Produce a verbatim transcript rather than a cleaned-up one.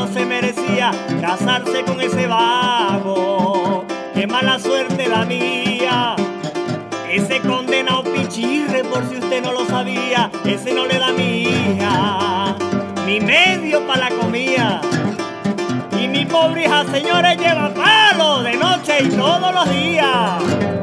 no se merecía casarse con ese vago. Qué mala suerte la mía. Ese condenado pichirre, por si usted no lo sabía, ese no le da mi hija ni medio para la comida. Y mi pobre hija, señores, lleva palo de noche y todos los días.